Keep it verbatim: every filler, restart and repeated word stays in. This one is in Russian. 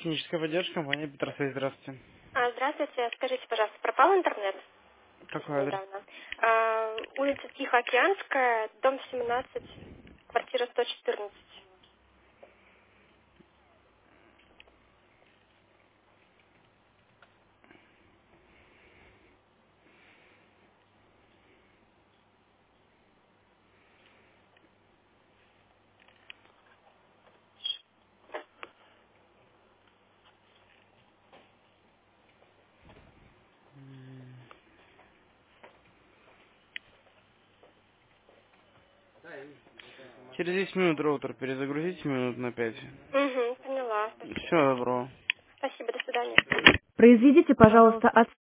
Техническая поддержка, компания Петросвязь, здравствуйте. А, Здравствуйте. Скажите, пожалуйста, пропал интернет Какой адрес? недавно? А, улица Тихоокеанская, дом семнадцать, квартира сто четырнадцать. Через десять минут роутер перезагрузите минут на пять. Угу, поняла. Спасибо. Всего доброго. Спасибо, до свидания. Произведите, пожалуйста, от